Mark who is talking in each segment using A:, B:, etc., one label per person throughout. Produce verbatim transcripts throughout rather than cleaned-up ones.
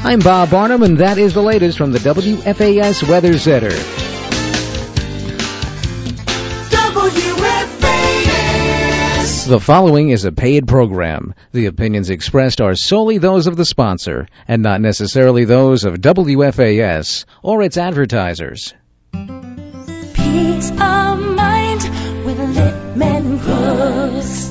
A: I'm Bob Barnum, and that is the latest from the W F A S Weather Center.
B: W F A S.
A: The following is a paid program. The opinions expressed are solely those of the sponsor, and not necessarily those of W F A S or its advertisers.
C: Peace of mind with Littman Crooks.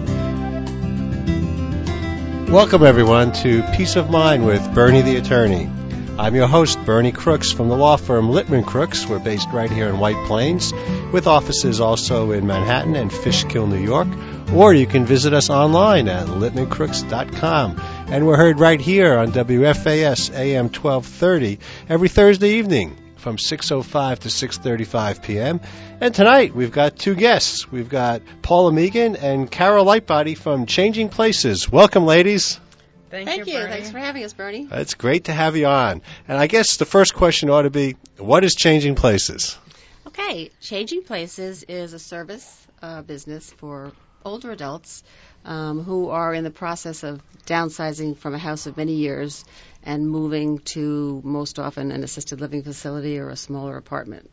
D: Welcome, everyone, to Peace of Mind with Bernie the Attorney. I'm your host, Bernie Crooks, from the law firm Littman Crooks. We're based right here in White Plains, with offices also in Manhattan and Fishkill, New York. Or you can visit us online at littman crooks dot com. And we're heard right here on W F A S A M twelve thirty every Thursday evening from six oh five to six thirty-five p.m. And tonight we've got two guests. We've got Paula Megan and Carol Lightbody from Changing Places. Welcome, ladies.
E: Thank,
F: Thank
E: you,
F: you.
E: Bernie.
F: Thanks for having us, Bernie.
D: It's great to have you on. And I guess the first question ought to be, what is Changing Places?
F: Okay, Changing Places is a service uh, business for older adults um, who are in the process of downsizing from a house of many years and moving to, most often, an assisted living facility or a smaller apartment.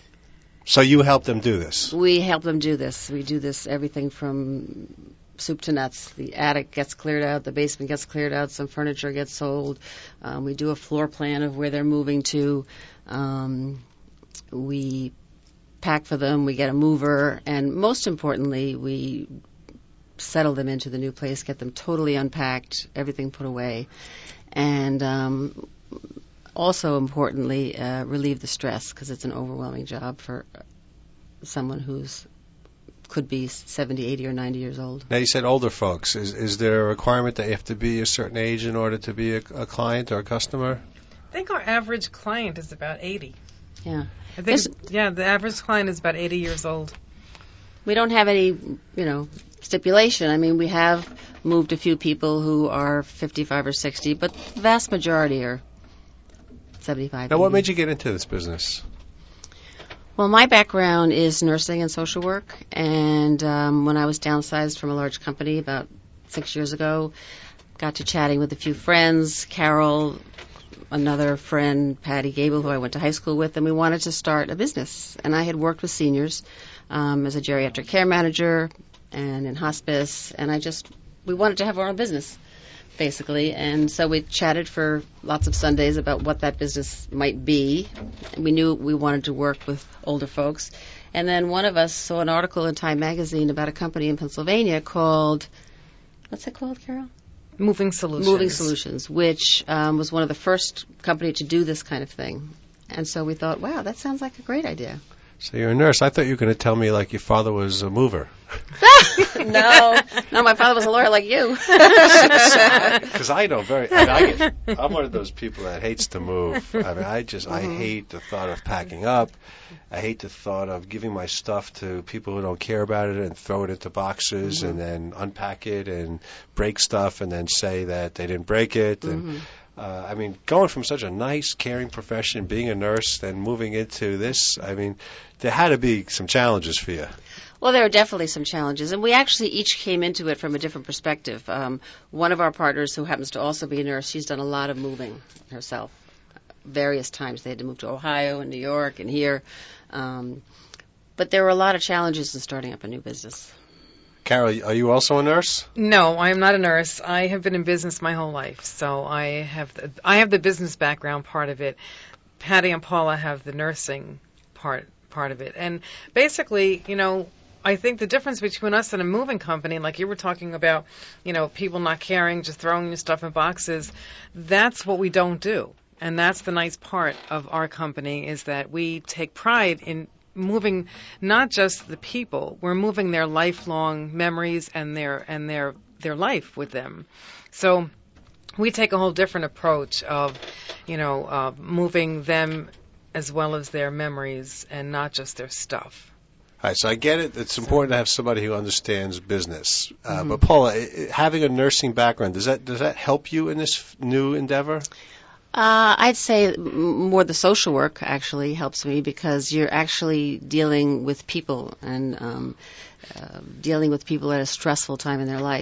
D: So you help them do this?
F: We help them do this. We do this, everything from soup to nuts. The attic gets cleared out, the basement gets cleared out, some furniture gets sold. Um, we do a floor plan of where they're moving to. Um, we pack for them, we get a mover, and most importantly, we settle them into the new place, get them totally unpacked, everything put away, and um, also importantly, uh, relieve the stress, because it's an overwhelming job for someone who's could be seventy, eighty, or ninety years old.
D: Now, you said older folks. Is is there a requirement that you have to be a certain age in order to be a, a client or a customer?
E: I think our average client is about eighty.
F: Yeah.
E: I think,
F: There's-
E: yeah, the average client is about eighty years old.
F: We don't have any, you know, stipulation. I mean, we have moved a few people who are fifty-five or sixty, but the vast majority are seventy-five.
D: Now, what
F: eighty.
D: made you get into this business?
F: Well, my background is nursing and social work, and um, when I was downsized from a large company about six years ago, got to chatting with a few friends, Carol, another friend, Patty Gable, who I went to high school with, and we wanted to start a business. And I had worked with seniors um, as a geriatric care manager and in hospice, and I just, we wanted to have our own business, basically. And so we chatted for lots of Sundays about what that business might be. We knew we wanted to work with older folks. And then one of us saw an article in Time magazine about a company in Pennsylvania called, what's it called, Carol?
E: Moving Solutions.
F: Moving Solutions, which um, was one of the first company to do this kind of thing. And so we thought, wow, that sounds like a great idea.
D: So you're a nurse. I thought you were going to tell me like your father was a mover.
F: no, no, my father was a lawyer like you.
D: Because I know very. I mean, I get, I'm one of those people that hates to move. I mean, I just I hate the thought of packing up. I hate the thought of giving my stuff to people who don't care about it and throw it into boxes mm-hmm. and then unpack it and break stuff and then say that they didn't break it. And
F: Mm-hmm.
D: uh, I mean, going from such a nice, caring profession, being a nurse, then moving into this. I mean, there had to be some challenges for you.
F: Well, there are definitely some challenges, and we actually each came into it from a different perspective. Um, one of our partners, who happens to also be a nurse, she's done a lot of moving herself. Various times they had to move to Ohio and New York and here. Um, but there were a lot of challenges in starting up a new business.
D: Carol, are you also a nurse?
E: No, I am not a nurse. I have been in business my whole life, so I have the, I have the business background part of it. Patty and Paula have the nursing part part of it. And basically, you know, I think the difference between us and a moving company, like you were talking about, you know, people not caring, just throwing your stuff in boxes, that's what we don't do. And that's the nice part of our company, is that we take pride in moving not just the people, we're moving their lifelong memories and their and their their life with them. So we take a whole different approach of, you know, uh, moving them as well as their memories and not just their stuff.
D: All right, so I get it. It's important to have somebody who understands business. Uh,
F: Mm-hmm.
D: But Paula, i- having a nursing background, does that does that help you in this f- new endeavor?
F: Uh, I'd say m- more the social work actually helps me, because you're actually dealing with people and um, uh, dealing with people at a stressful time in their life.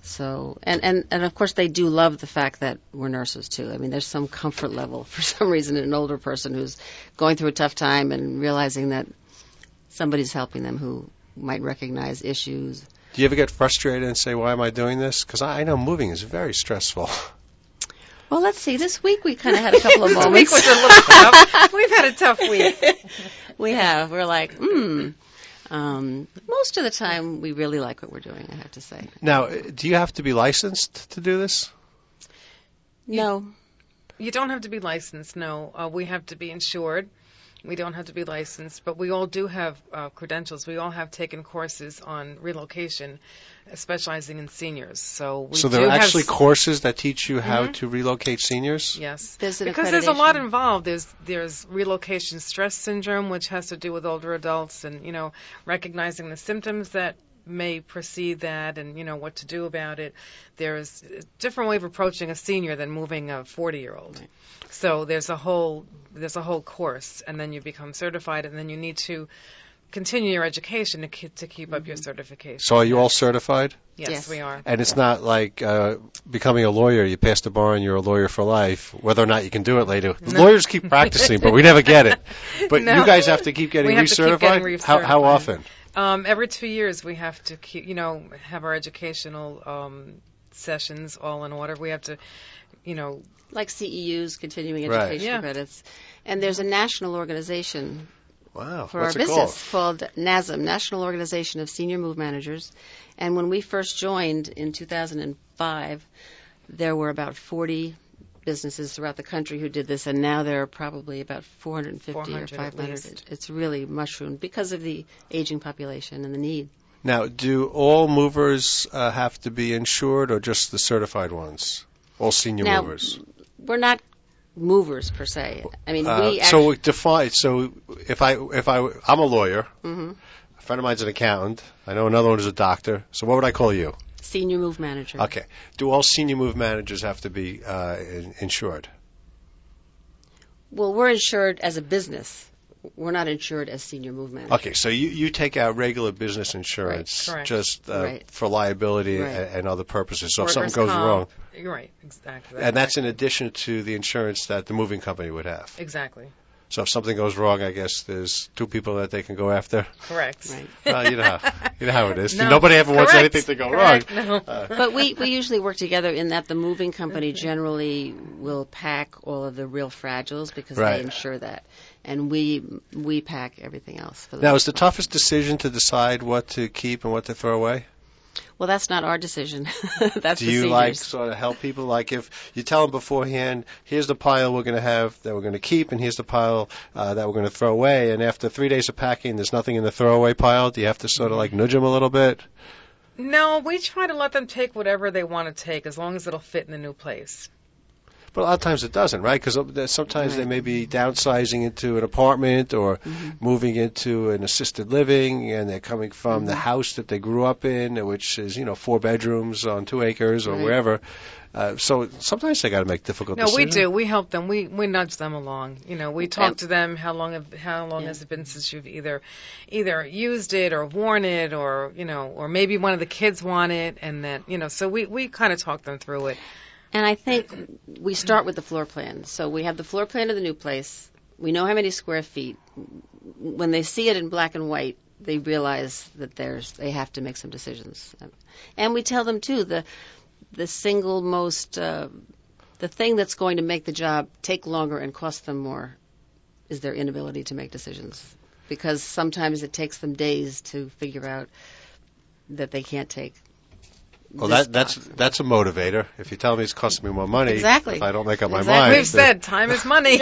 F: So, and, and, and of course they do love the fact that we're nurses too. I mean, there's some comfort level for some reason in an older person who's going through a tough time and realizing that somebody's helping them who might recognize issues.
D: Do you ever get frustrated and say, why am I doing this? Because I I know moving is very stressful.
F: Well, let's see. This week we kind of had a couple of
E: This
F: moments.
E: week was a little tough. We've had a tough week.
F: We have. We're like, hmm. Um, most of the time, we really like what we're doing, I have to say.
D: Now, do you have to be licensed to do this?
F: No.
E: You don't have to be licensed, no. Uh, we have to be insured. We don't have to be licensed, but we all do have uh, credentials. We all have taken courses on relocation, specializing in seniors. So we
D: So
E: do
D: there are
E: have
D: actually
E: s-
D: courses that teach you how
E: Mhm.
D: to relocate seniors?
E: Yes,
F: There's an
E: because there's a lot
F: accreditation.
E: involved. There's there's relocation stress syndrome, which has to do with older adults, and you know recognizing the symptoms that may precede that, and you know what to do about it. There's a different way of approaching a senior than moving a forty-year-old. So there's a whole there's a whole course, and then you become certified, and then you need to continue your education to keep, to keep up your certification.
D: So are you all certified?
E: Yes,
F: Yes.
E: we are.
D: And it's not like uh, becoming a lawyer. You pass the bar and you're a lawyer for life, whether or not you can do it later.
E: No.
D: Lawyers keep practicing, but we never get it. But
E: No.
D: you guys have to keep getting
E: We have to keep
D: recertified?
E: getting
D: How, how
E: recertified.
D: often?
E: Um, every two years, we have to keep, you know, have our educational um, sessions all in order. We have to, you know,
F: Like C E Us, continuing
D: Right.
F: education
E: Yeah.
F: credits. And there's a national organization
D: Wow.
F: for
D: What's
F: our
D: it
F: business
D: called?
F: called NASM, National Organization of Senior Move Managers. And when we first joined in two thousand five, there were about forty businesses throughout the country who did this, and now there are probably about four hundred fifty
E: four
F: or
E: hundred at
F: five hundred.
E: least.
F: It's really mushroomed because of the aging population and the need.
D: Now, do all movers uh, have to be insured or just the certified ones? All senior
F: Now,
D: movers?
F: We're not movers per se. I mean,
D: Uh,
F: we
D: so
F: actually.
D: we define. So if I if I I'm a lawyer,
F: hmm
D: a friend of mine's an accountant. I know another one is a doctor. So what would I call you?
F: Senior Move Manager.
D: Okay. Do all senior move managers have to be uh, in, insured?
F: Well, we're insured as a business. We're not insured as Senior Move Manager.
D: Okay. So you, you take out regular business insurance
E: Right. Correct.
D: just uh,
F: Right.
D: for liability
F: Right.
D: and, and other purposes. So if
E: workers'
D: something goes
E: comp.
D: wrong,
E: You're right, exactly.
D: and that's in addition to the insurance that the moving company would have.
E: exactly
D: So if something goes wrong, I guess there's two people that they can go after.
E: correct.
F: Right.
D: Well, you know how you know how it is.
E: No.
D: Nobody ever wants
E: Correct.
D: anything to go
E: Correct.
D: wrong.
E: No.
D: Uh,
F: But we, we usually work together in that the moving company generally will pack all of the real fragiles because
D: Right.
F: they insure that. And we we pack everything else. For the
D: Now,
F: most
D: is the
F: part.
D: toughest decision to decide what to keep and what to throw away?
F: Well, that's not our decision. That's
D: Do
F: the
D: you
F: seniors.
D: like sort of help people? Like if you tell them beforehand, here's the pile we're going to have that we're going to keep, and here's the pile uh, that we're going to throw away. And after three days of packing, there's nothing in the throwaway pile. Do you have to sort of like nudge them a little bit?
E: No, we try to let them take whatever they want to take as long as it'll fit in the new place.
D: But a lot of times it doesn't, right? Because sometimes they
F: Right.
D: may be downsizing into an apartment or
F: Mm-hmm.
D: moving into an assisted living, and they're coming from
F: Mm-hmm.
D: the house that they grew up in, which is, you know, four bedrooms on two acres or
F: Right.
D: wherever. Uh, so sometimes they got to make difficult
E: No, we
D: decisions.
E: do. We help them. We we nudge them along. You know, we talk
F: Um,
E: to them. How long have how long
F: Yeah.
E: has it been since you've either either used it or worn it, or you know, or maybe one of the kids want it, and then you know, so we we kind of talk them through it.
F: And I think we start with the floor plan. So we have the floor plan of the new place. We know how many square feet. When they see it in black and white, they realize that there's they have to make some decisions. And we tell them too the the single most uh, the thing that's going to make the job take longer and cost them more is their inability to make decisions. Because sometimes it takes them days to figure out that they can't take.
D: Well,
F: this
D: that, that's
F: box.
D: that's a motivator. If you tell me it's costing me more money,
F: Exactly.
D: if I don't make up my
F: Exactly.
D: mind.
E: We've
D: then-
E: said time is money.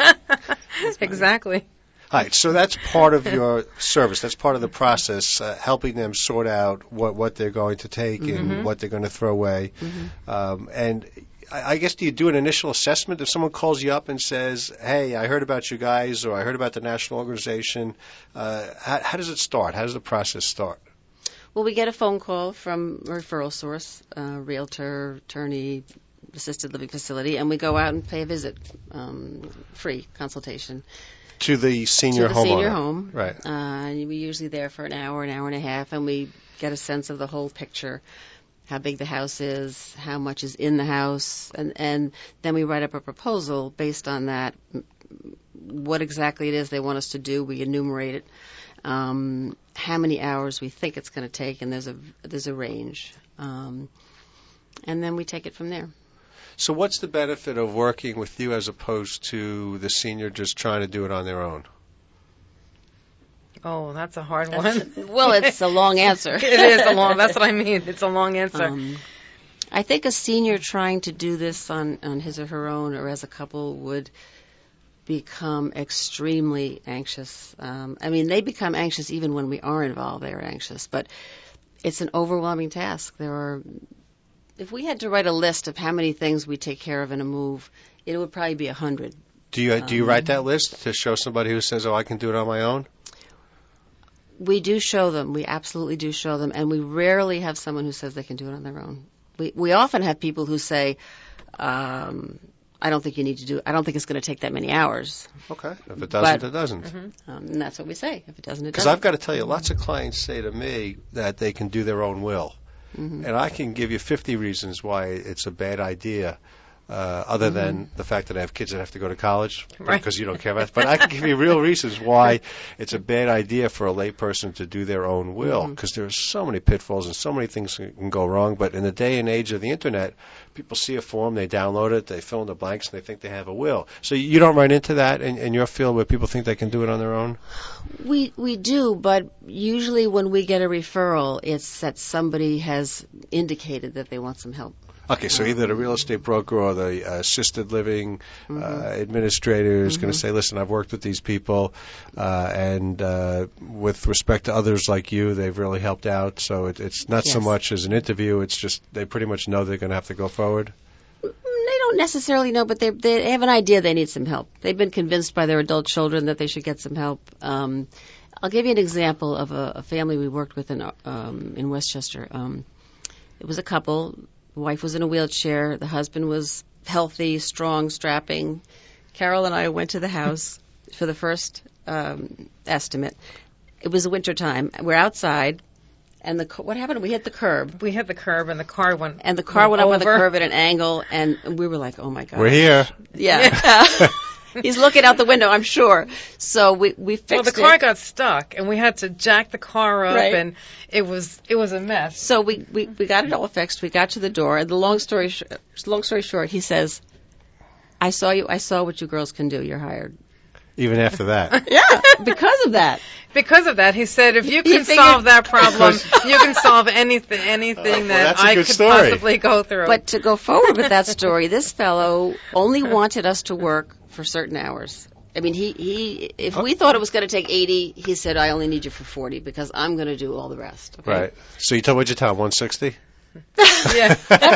E: Exactly.
D: All right, so that's part of your service. That's part of the process, uh, helping them sort out what, what they're going to take and
E: Mhm.
D: what they're going to throw away. Um, and I, I guess, do you do an initial assessment? If someone calls you up and says, hey, I heard about you guys, or I heard about the national organization, uh, how, how does it start? How does the process start?
F: Well, we get a phone call from a referral source, uh, realtor, attorney, assisted living facility, and we go out and pay a visit, um, free consultation
D: To the senior
F: to the
D: homeowner.
F: senior home.
D: Right.
F: Uh, and we're usually there for an hour, an hour and a half, and we get a sense of the whole picture. how big the house is, how much is in the house, and, and then we write up a proposal based on that, what exactly it is they want us to do. We enumerate it, um, how many hours we think it's going to take, and there's a there's a range, um, and then we take it from there.
D: So what's the benefit of working with you as opposed to the senior just trying to do it on their own?
E: Oh, that's a hard one.
F: Well, it's a long answer.
E: It is a long. That's what I mean. It's a long answer.
F: Um, I think a senior trying to do this on, on his or her own or as a couple would become extremely anxious. Um, I mean, they become anxious even when we are involved. They are anxious, but it's an overwhelming task. There are, if we had to write a list of how many things we take care of in a move, it would probably be a hundred.
D: Do you do you write that list to show somebody who says, "Oh, I can do it on my own"?
F: We do show them. We absolutely do show them, and we rarely have someone who says they can do it on their own. We we often have people who say, um, "I don't think you need to do it. I don't think it's going to take that many hours."
D: Okay. If it doesn't,
F: But-
D: it doesn't.
F: Mm-hmm. Um, and that's what we say. If it doesn't, it
D: Because
F: doesn't.
D: I've got to tell you, lots of clients say to me that they can do their own will.
F: Mm-hmm.
D: And I can give you fifty reasons why it's a bad idea, uh, other
F: Mm-hmm.
D: than the fact that I have kids that have to go to college,
E: Right.
D: because you don't care about it. But I can give you real reasons why it's a bad idea for a layperson to do their own will,
F: Mm-hmm.
D: because there are so many pitfalls and so many things that can go wrong. But in the day and age of the Internet, people see a form, they download it, they fill in the blanks, and they think they have a will. So you don't run into that in, in your field where people think they can do it on their own?
F: We we do, but usually when we get a referral, it's that somebody has indicated that they want some help.
D: Okay, so either the real estate broker or the uh, assisted living uh, administrator is going to say, listen, I've worked with these people, uh, and uh, with respect to others like you, they've really helped out. So it, it's not so
F: Yes.
D: much as an interview, it's just they pretty much know they're going to have to go forward.
F: They don't necessarily know, but they they have an idea they need some help. They've been convinced by their adult children that they should get some help. Um, I'll give you an example of a, a family we worked with in um, in Westchester. Um, it was a couple. The wife was in a wheelchair. The husband was healthy, strong, strapping. Carol and I went to the house for the first um, estimate. It was winter time. We're outside, and the cu- what happened? We hit the curb.
E: We hit the curb, and the car went.
F: And the car went up on the
E: over.
F: curve at an angle, and we were like, "Oh my god!"
D: We're here.
F: Yeah, he's looking out the window, I'm sure. So we we fixed
E: Well, the car
F: it.
E: got stuck, and we had to jack the car up,
F: Right.
E: and it was it was a mess.
F: So we, we we got it all fixed. We got to the door, and the long story sh- long story short, he says, "I saw you. I saw what you girls can do. You're hired."
D: Even after that.
F: Yeah, because of that.
E: Because of that, he said, if you
F: He
E: can
F: figured-
E: solve that problem, you can solve anything anything
D: well,
E: that
D: that's a
E: I
D: good
E: could
D: story.
E: possibly go through.
F: But to go forward with that story, this fellow only wanted us to work for certain hours. I mean, he, he if we thought it was going to take eighty, he said, "I only need you for forty because I'm going to do all the rest." Okay?
D: Right. So you told, what'd you tell him, one sixty?
E: yeah.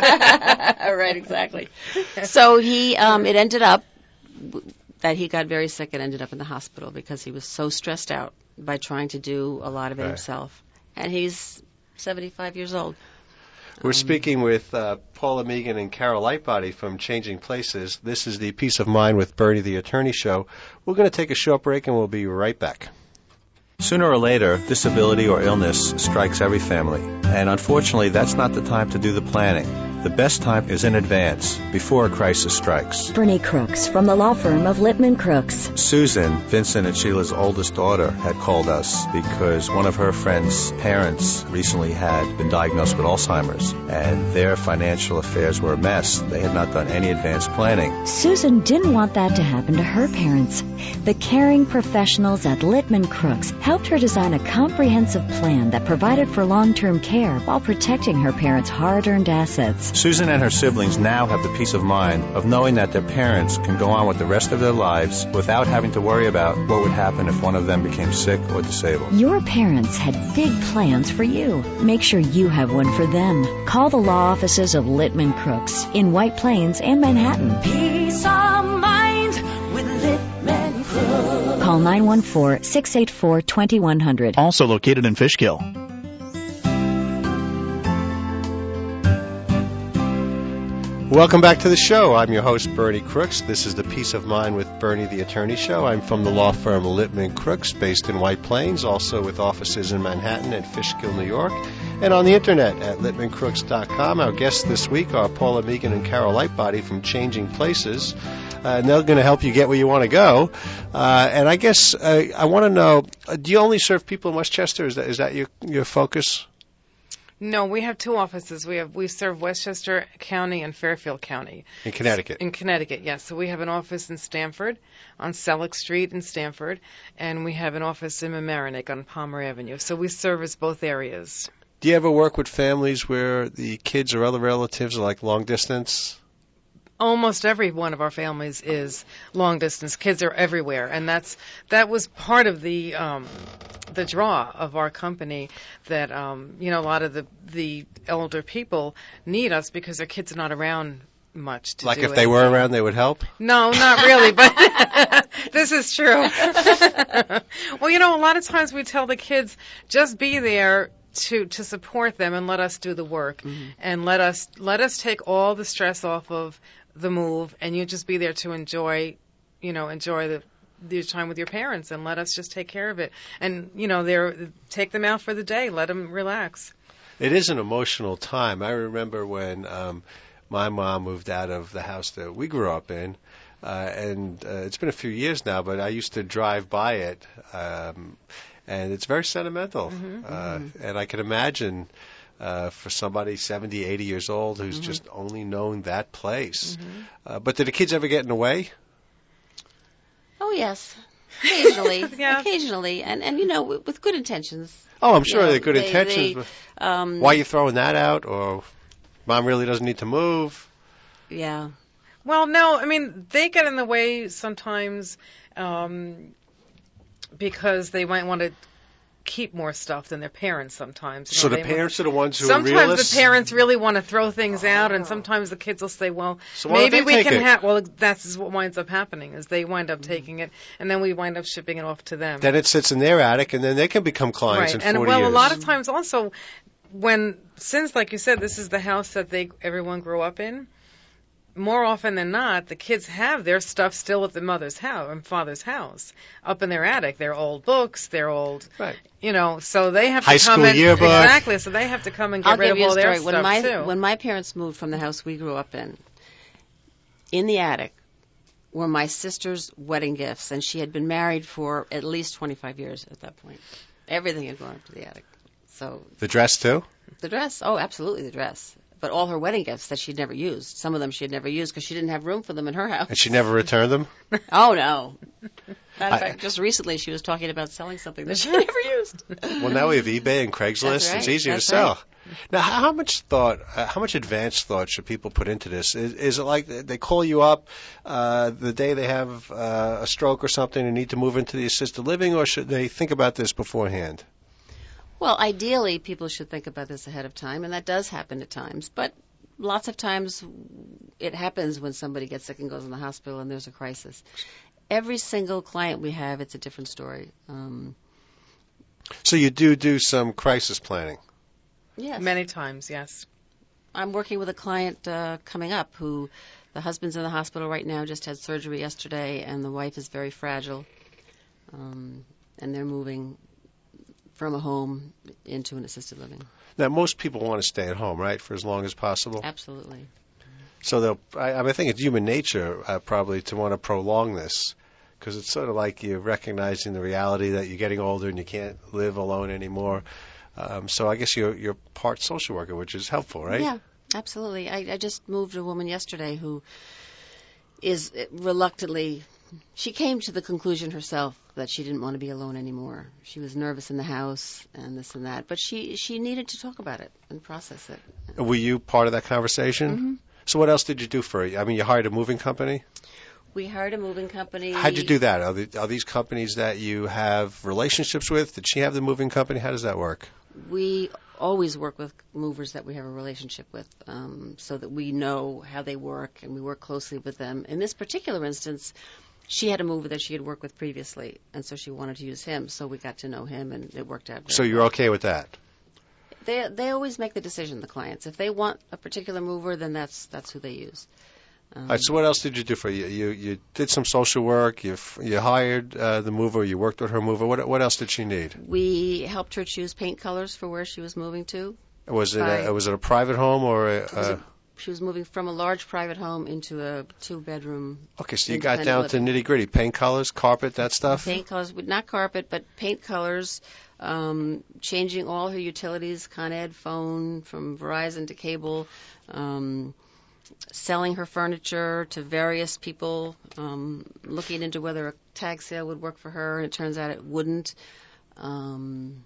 F: Right, exactly. So he, um, it ended up w- that he got very sick and ended up in the hospital because he was so stressed out by trying to do a lot of it
D: Right.
F: himself. And he's seventy-five years old.
D: We're speaking with uh, Paula Megan and Carol Lightbody from Changing Places. This is the Peace of Mind with Bernie the Attorney show. We're going to take a short break, and we'll be right back. Sooner or later, disability or illness strikes every family. And unfortunately, that's not the time to do the planning. The best time is in advance, before a crisis strikes.
G: Bernie Crooks from the law firm of Littman Crooks.
D: Susan, Vincent and Sheila's oldest daughter, had called us because one of her friend's parents recently had been diagnosed with Alzheimer's, and their financial affairs were a mess. They had not done any advanced planning.
G: Susan didn't want that to happen to her parents. The caring professionals at Littman Crooks helped her design a comprehensive plan that provided for long-term care while protecting her parents' hard-earned assets.
D: Susan and her siblings now have the peace of mind of knowing that their parents can go on with the rest of their lives without having to worry about what would happen if one of them became sick or disabled.
G: Your parents had big plans for you. Make sure you have one for them. Call the law offices of Littman Crooks in White Plains and Manhattan.
C: Peace of mind with Littman Crooks.
G: Call nine one four, six eight four, two one zero zero.
H: Also located in Fishkill.
D: Welcome back to the show. I'm your host, Bernie Crooks. This is the Peace of Mind with Bernie the Attorney show. I'm from the law firm Littman Crooks, based in White Plains, also with offices in Manhattan and Fishkill, New York. and on the internet at Littman Crooks dot com. Our guests this week are Paula Megan and Carol Lightbody from Changing Places, uh, and they're going to help you get where you want to go. Uh, and I guess uh, I want to know, uh, do you only serve people in Westchester? Is that, is that your, your focus?
E: No, we have two offices. We have we serve Westchester County and Fairfield County.
D: In Connecticut?
E: In Connecticut, yes. So we have an office in Stamford, on Selleck Street in Stamford, and we have an office in Mamaroneck on Palmer Avenue. So we service both areas.
D: Do you ever work with families where the kids or other relatives are like long distance?
E: Almost every one of our families is long distance. Kids are everywhere, and that's that was part of the um, the draw of our company. That um, you know, a lot of the the elder people need us because their kids are not around much to
D: like
E: do
D: if they
E: anything.
D: were around, they would help?
E: No, not really, but this is true. Well, you know, a lot of times we tell the kids, just be there to to support them and let us do the work, mm-hmm. and let us let us take all the stress off of the move, and you just be there to enjoy, you know, enjoy the your time with your parents, and let us just take care of it. And you know, they're take them out for the day, let them relax.
D: It is an emotional time. I remember when um, my mom moved out of the house that we grew up in, uh, and uh, it's been a few years now, but I used to drive by it, um, and it's very sentimental.
E: Mm-hmm.
D: Uh,
E: mm-hmm.
D: And I can imagine uh, for somebody seventy, eighty years old who's
E: mm-hmm.
D: just only known that place.
E: Mm-hmm.
D: Uh, but did the kids ever get in the way?
F: Oh, yes. Occasionally.
E: Yeah.
F: Occasionally. And, and, you know, with, with good intentions.
D: Oh, I'm sure
F: You know,
D: they're good
F: they-
D: intentions.
F: they,
D: but
F: um,
D: why are you throwing that out? Or mom really doesn't need to move?
F: Yeah.
E: Well, no, I mean, they get in the way sometimes um, because they might want to keep more stuff than their parents sometimes. You
D: So
E: know,
D: the
E: they
D: parents are the ones who
E: Sometimes
D: are realists?
E: the parents really want to throw things out, and sometimes the kids will say, well,
D: So why don't
E: maybe
D: they
E: we
D: take
E: can
D: it?
E: have, well, that's what winds up happening, is they wind up taking it, and then we wind up shipping it off to them.
D: Then it sits in their attic, and then they can become clients
E: Right,
D: in
E: and
D: forty
E: well,
D: years.
E: a lot of times also, when, since, like you said, this is the house that they everyone grew up in, more often than not, the kids have their stuff still at the mother's house and father's house, up in their attic. Their old books, their old,
D: Right.
E: you know, so they have
D: High
E: to come
D: school
E: in.
D: yearbook.
E: Exactly, so they have to come and get
F: I'll
E: rid
F: give
E: of
F: you a
E: all their
F: story. When
E: stuff
F: my
E: too.
F: when my parents moved from the house we grew up in, in the attic were my sister's wedding gifts, and she had been married for at least twenty-five years at that point. Everything had gone up to the attic. So
D: The dress, too?
F: the dress, oh, absolutely the dress. But all her wedding gifts that she'd never used. Some of them she had never used because she didn't have room for them in her house.
D: And she never returned them?
F: Oh, no. Matter
D: I-
F: of fact, just recently she was talking about selling something that she never used.
D: Well, now we have eBay and Craigslist.
F: That's right,
D: It's easier
F: that's
D: to sell.
F: right.
D: Now, how how much thought, uh, how much advanced thought should people put into this? Is, is it like they call you up uh, the day they have uh, a stroke or something and need to move into the assisted living, or should they think about this beforehand?
F: Well, ideally, people should think about this ahead of time, and that does happen at times. But lots of times it happens when somebody gets sick and goes in the hospital and there's a crisis. Every single client we have, it's a different story. Um,
D: So you do do some crisis planning.
F: yes.
E: Many times, yes.
F: I'm working with a client uh, coming up who the husband's in the hospital right now, just had surgery yesterday, and the wife is very fragile. Um, and they're moving from a home into an assisted living.
D: Now, most people want to stay at home, right, for as long as possible.
F: Absolutely.
D: So they'll, I, I think it's human nature uh, probably to want to prolong this, because it's sort of like you're recognizing the reality that you're getting older and you can't live alone anymore. Um, so I guess you're you're part social worker, which is helpful, right?
F: Yeah, absolutely. I, I just moved a woman yesterday who is reluctantly, she came to the conclusion herself that she didn't want to be alone anymore. She was nervous in the house and this and that, but she, she needed to talk about it and process it.
D: Were you part of that conversation?
F: Mm-hmm.
D: So what else did you do for it? I mean, you hired a moving company?
F: We hired a moving company.
D: How'd you do that? Are, the, are these companies that you have relationships with? Did she have the moving company? How does that work?
F: We always work with movers that we have a relationship with, um, so that we know how they work and we work closely with them. In this particular instance, she had a mover that she had worked with previously, and so she wanted to use him, so we got to know him, and it worked out very
D: So you're
F: well.
D: okay with that?
F: They they always make the decision, the clients. If they want a particular mover, then that's that's who they use. Um,
D: All right, so what else did you do for you? You you did some social work. You f- you hired uh, the mover. You worked with her mover. What what else did she need?
F: we helped her choose paint colors for where she was moving to.
D: Was it
F: By-
D: a, was it a private home or a,
F: It was
D: uh,
F: a- she was moving from a large private home into a two-bedroom
D: okay? So you got
F: independent
D: down to
F: living.
D: nitty gritty, paint colors, carpet, that stuff.
F: paint colors, with not carpet, but paint colors, um, changing all her utilities, Con Ed, phone, from Verizon to cable, um, selling her furniture to various people, um, looking into whether a tag sale would work for her, and it turns out it wouldn't. Um,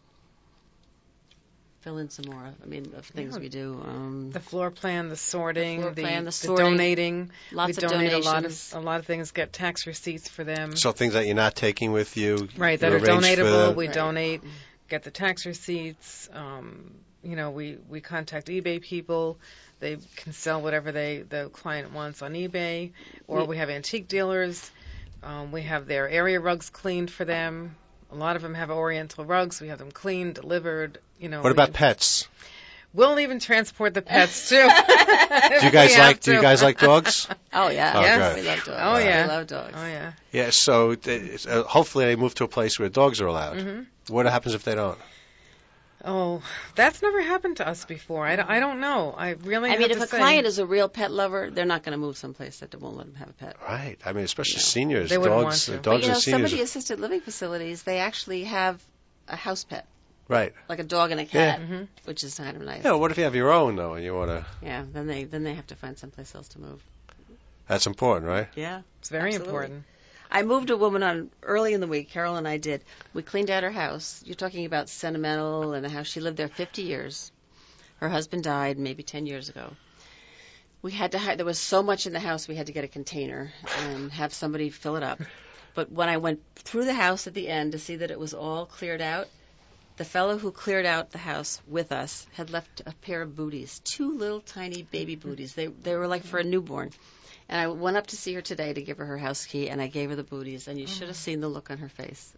F: fill in some more, I mean, of things
E: Yeah.
F: we do. Um,
E: The floor plan, the sorting,
F: floor
E: the,
F: plan, the
E: the
F: sorting,
E: donating.
F: lots
E: we
F: of
E: donate
F: donations.
E: a lot of a lot of things. Get tax receipts for them.
D: So things that you're not taking with you,
E: Right, that
D: you
E: are
D: arrange for
E: donatable.
D: them.
E: We
F: Right.
E: donate, get the tax receipts. Um, you know, we, we contact eBay people. They can sell whatever they the client wants on eBay, or
F: We-
E: we have antique dealers. Um, we have their area rugs cleaned for them. A lot of them have Oriental rugs. We have them cleaned, delivered. You know.
D: What
E: we-
D: about pets?
E: We'll even transport the pets too.
D: Do you guys like Do you guys like dogs?
F: oh, yeah.
D: Oh,
E: Yes.
D: good.
F: We love dogs.
E: Oh, yeah.
F: We love dogs.
E: Oh yeah.
D: Yeah. So th- uh, hopefully they move to a place where dogs are allowed.
E: hmm
D: What happens if they don't?
E: Oh, that's never happened to us before. I don't, I don't know. I really.
F: I
E: have
F: mean,
E: to
F: if a
E: say,
F: client is a real pet lover, they're not going to move someplace that won't let them have a pet.
D: Right. I mean, especially
F: No.
D: seniors.
E: They wouldn't
D: dogs.
E: want
D: uh,
E: to.
F: But,
D: Dogs
F: you know,
D: and
F: some of
D: seniors.
F: the assisted living facilities, they actually have a house pet,
D: Right.
F: like a dog and a cat,
E: hmm
F: which is kind of nice.
D: Yeah. What if you have your own though, and you want to?
F: Yeah, then they then they have to find someplace else to move.
D: That's important, right?
F: Yeah.
E: It's very
F: Absolutely.
E: important.
F: I moved a woman on early in the week. Carol and I did. We cleaned out her house. You're talking about sentimental and a house. She lived there fifty years. Her husband died maybe ten years ago. We had to hire, there was so much in the house we had to get a container and have somebody fill it up. But when I went through the house at the end to see that it was all cleared out, the fellow who cleared out the house with us had left a pair of booties, two little tiny baby booties. They they were like for a newborn. And I went up to see her today to give her her house key, and I gave her the booties, and you should have seen the look on her face.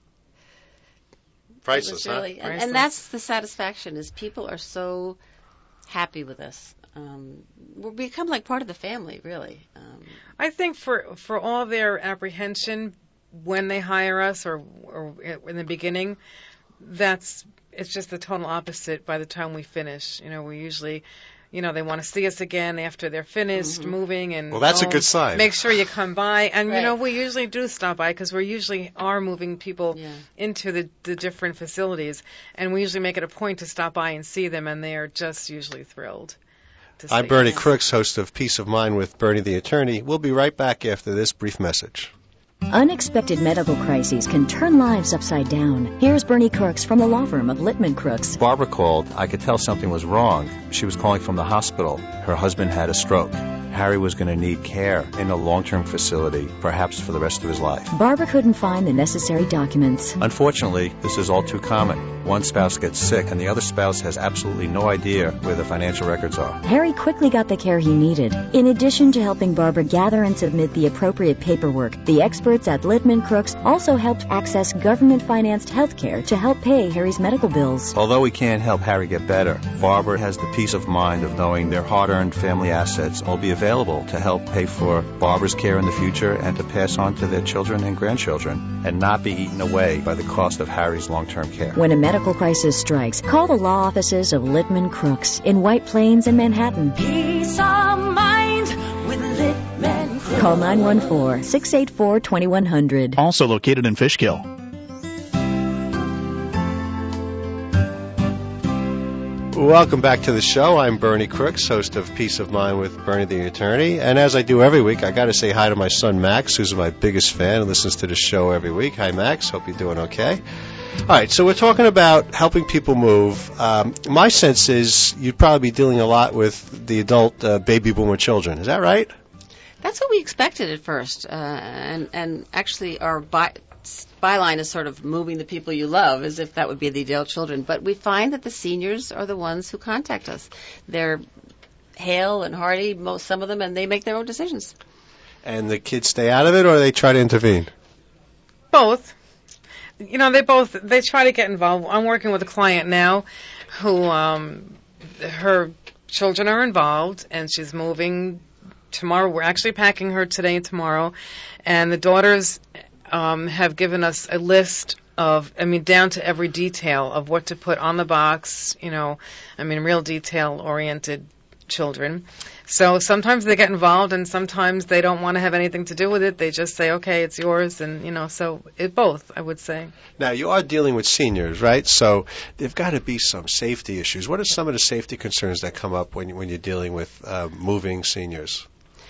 F: It
D: Priceless,
F: was
D: huh?
F: really, and,
E: Priceless.
F: and that's the satisfaction, is people are so happy with us. Um, we become like part of the family, really. Um,
E: I think for for all their apprehension when they hire us, or or in the beginning, that's it's just the total opposite. By the time we finish, you know, we usually. You know, they want to see us again after they're finished
F: Mhm.
E: moving, and
D: Well, that's a
E: oh,
D: good sign.
E: Make sure you come by, and you
F: Right.
E: know, we usually do stop by because we usually are moving people
F: yeah.
E: into the, the different facilities, and we usually make it a point to stop by and see them, and they are just usually thrilled to see
D: I'm Bernie
E: us.
D: Crooks, host of Peace of Mind with Bernie the Attorney. We'll be right back after this brief message.
G: Unexpected medical crises can turn lives upside down. Here's Bernie Crooks from the law firm of Littman Crooks.
H: Barbara called. I could tell something was wrong. She was calling from the hospital. Her husband had a stroke. Harry was going to need care in a long-term facility, perhaps for the rest of his life.
G: Barbara couldn't find the necessary documents.
H: Unfortunately, this is all too common. One spouse gets sick and the other spouse has absolutely no idea where the financial records are.
G: Harry quickly got the care he needed. In addition to helping Barbara gather and submit the appropriate paperwork, the experts at Littman Crooks also helped access government-financed health care to help pay Harry's medical bills.
H: Although we can't help Harry get better, Barbara has the peace of mind of knowing their hard-earned family assets will be available to help pay for Barbara's care in the future and to pass on to their children and grandchildren and not be eaten away by the cost of Harry's long-term care.
G: When a medical crisis strikes, call the law offices of Littman Crooks in White Plains and Manhattan.
C: Peace of mind with Littman Crooks.
G: Call nine one four, six eight four, two one zero zero.
I: Also located in Fishkill.
D: Welcome back to the show. I'm Bernie Crooks, host of Peace of Mind with Bernie the Attorney. And as I do every week, I got to say hi to my son Max, who's my biggest fan and listens to the show every week. Hi, Max. Hope you're doing okay. All right, so we're talking about helping people move. Um, my sense is you'd probably be dealing a lot with the adult uh, baby boomer children. Is that right?
F: That's what we expected at first, uh, and and actually our by, byline is sort of moving the people you love, as if that would be the adult children. But we find that the seniors are the ones who contact us. They're hale and hearty, most some of them, and they make their own decisions.
D: And the kids stay out of it, or they try to intervene?
E: Both. You know, they both they try to get involved. I'm working with a client now who um her children are involved and she's moving tomorrow. We're actually packing her today and tomorrow, and the daughters um, have given us a list of, I mean, down to every detail of what to put on the box. You know, I mean, real detail-oriented children. So sometimes they get involved, and sometimes they don't want to have anything to do with it. They just say, okay, it's yours, and, you know, so it both, I would say.
D: Now, you are dealing with seniors, right? So there've got to be some safety issues. What are some of the safety concerns that come up when, you, when you're dealing with uh, moving seniors?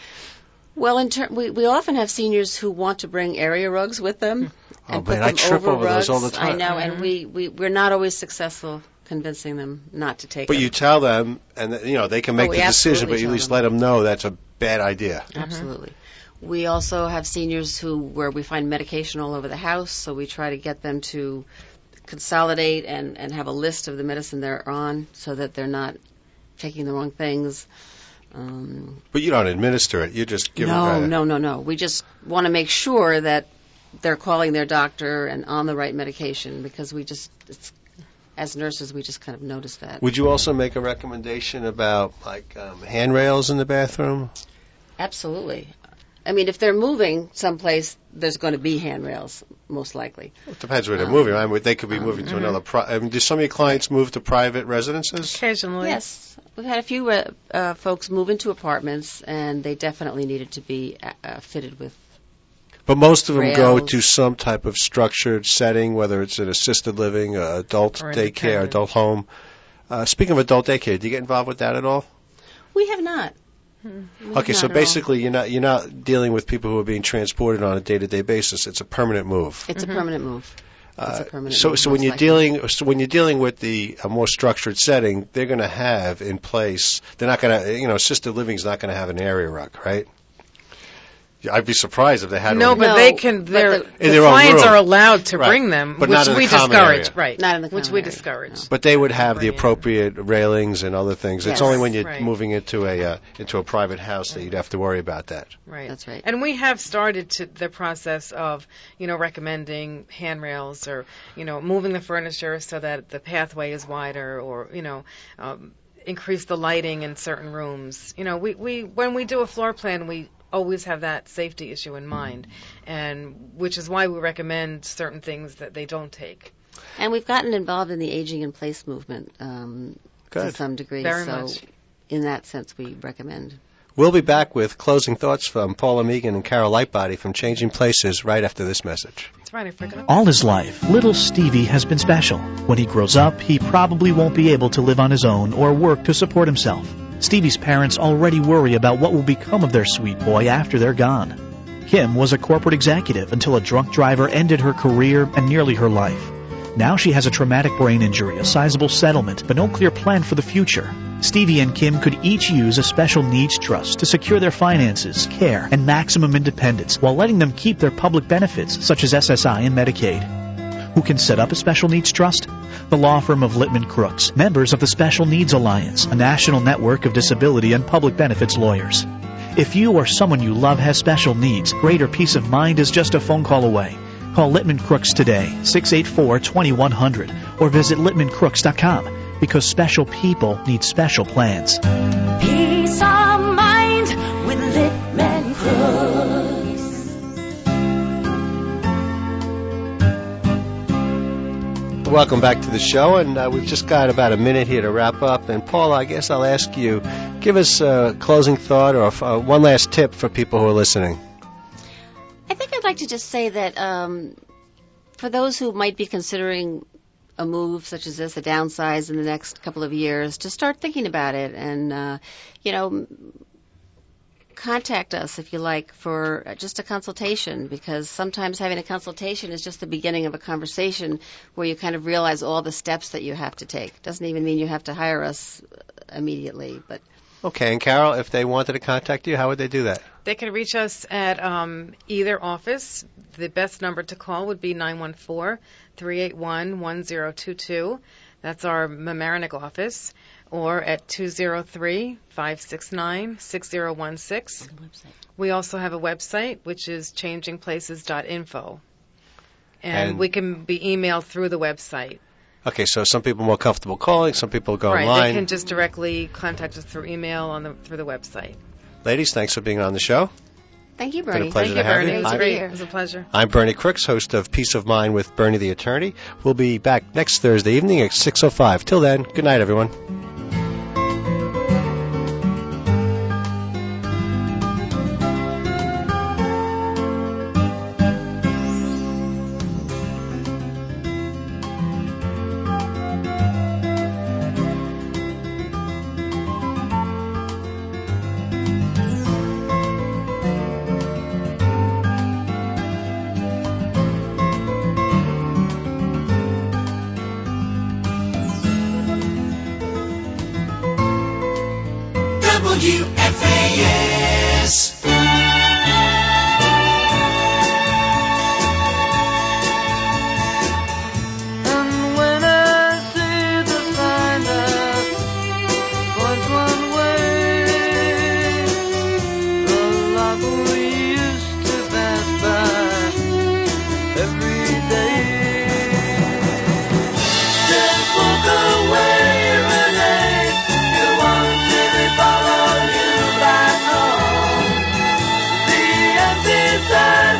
F: Well, in ter- we, we often have seniors who want to bring area rugs with them
D: Oh,
F: and put
D: man,
F: them
D: I trip
F: over
D: over
F: rugs.
D: those all the time.
F: I know,
E: Mhm.
F: and we, we, we're not always successful convincing them not to take
D: But
F: them.
D: you tell them, and you know they can make
F: Oh, we
D: the decision,
F: absolutely
D: but you at
F: tell
D: least
F: them.
D: let them know that's a bad idea.
F: Absolutely. We also have seniors who where we find medication all over the house, so we try to get them to consolidate and, and have a list of the medicine they're on so that they're not taking the wrong things. Um,
D: But you don't administer it. You just give
F: no,
D: them. Uh,
F: no, no, no. We just want to make sure that they're calling their doctor and on the right medication because we just, it's, as nurses, we just kind of notice that.
D: Would you also make a recommendation about like um, handrails in the bathroom?
F: Absolutely. I mean, if they're moving someplace, there's going to be handrails, most likely.
D: It depends where they're
F: Um,
D: moving. I mean, they could be
F: um,
D: moving to
E: mhm.
D: another. Pri- I mean, do some of your clients move to private residences?
E: Occasionally.
F: Yes, we've had a few uh, uh, folks move into apartments, and they definitely needed to be uh, uh, fitted with.
D: But most of them go
F: Rails.
D: to some type of structured setting, whether it's an assisted living, uh, adult
E: Or
D: daycare,
E: independent.
D: adult home. Uh, speaking of adult daycare, do you get involved with that at all?
F: We have not. We have
D: Okay, so
F: not at all.
D: basically you're not you're not dealing with people who are being transported on a day-to-day basis. It's a permanent move.
F: It's
E: Mhm.
F: a permanent move.
D: Uh,
F: a permanent
D: so,
F: move,
D: so when
F: most
D: you're
F: likely.
D: dealing, so when you're dealing with the a more structured setting, they're going to have in place. They're not going to, you know, assisted living is not going to have an area rug, right? Yeah, I'd be surprised if they had
E: No,
D: one.
E: but
F: No,
E: they can.
F: but
E: Their
F: the-
E: the
D: In their own
E: clients
D: room.
E: are allowed to
D: Right.
E: bring them,
D: But
E: which
D: not in
E: we
D: the common
E: discourage.
D: area.
E: Right.
F: Not in the
E: which
F: common
E: we
F: area,
E: discourage.
F: no.
D: But they would have the
E: Bring it.
D: appropriate railings and other things. It's
F: Yes.
D: only when you're
E: Right.
D: moving into a uh, into a private house that you'd have to worry about that.
E: Right.
F: That's right.
E: And we have started to the process of, you know, recommending handrails or, you know, moving the furniture so that the pathway is wider or, you know, um, increase the lighting in certain rooms. You know, we, we when we do a floor plan, we always have that safety issue in mind, and which is why we recommend certain things that they don't take.
F: And we've gotten involved in the aging in place movement um, to
D: Good.
F: some degree.
E: Very
F: so
E: much.
F: in that sense, we recommend.
D: We'll be back with closing thoughts from Paula Megan and Carol Lightbody from Changing Places right after this message.
E: That's right. I forgot.
I: All his life, little Stevie has been special. When he grows up, he probably won't be able to live on his own or work to support himself. Stevie's parents already worry about what will become of their sweet boy after they're gone. Kim was a corporate executive until a drunk driver ended her career and nearly her life. Now she has a traumatic brain injury, a sizable settlement, but no clear plan for the future. Stevie and Kim could each use a special needs trust to secure their finances, care, and maximum independence while letting them keep their public benefits such as S S I and Medicaid. Who can set up a special needs trust? The law firm of Littman Crooks, members of the Special Needs Alliance, a national network of disability and public benefits lawyers. If you or someone you love has special needs, greater peace of mind is just a phone call away. Call Littman Crooks today, six eight four, two one zero zero, or visit littman crooks dot com, because special people need special plans.
C: Peace of mind with Littman Crooks.
D: Welcome back to the show, and uh, we've just got about a minute here to wrap up. And Paula, I guess I'll ask you, give us a closing thought or uh, one last tip for people who are listening.
F: I think I'd like to just say that um, for those who might be considering a move such as this, a downsize in the next couple of years, to start thinking about it and, uh, you know, contact us if you like for just a consultation, because sometimes having a consultation is just the beginning of a conversation where you kind of realize all the steps that you have to take. Doesn't even mean you have to hire us immediately, but
D: Okay, and Carol, if they wanted to contact you, how would they do that?
E: They can reach us at um, either office. The best number to call would be nine one four, three eight one, one zero two two. That's our Mamaroneck office. Or at two zero three, five six nine, six zero one six. We also have a website, which is changing places dot info. And,
D: And-
E: we can be emailed through the website.
D: Okay, so some people are more comfortable calling, some people go
E: Right,
D: online.
E: they can just directly contact us through email on the through the website.
D: Ladies, thanks for being on the show.
F: Thank you,
D: Been a
F: Bernie.
D: pleasure
E: Thank
D: to
E: you,
D: have
E: Bernie.
D: you.
E: It was
D: I-
E: great. It was a pleasure.
D: I'm Bernie Crooks, host of Peace of Mind with Bernie the Attorney. We'll be back next Thursday evening at six oh five. Till then, good night, everyone.
B: W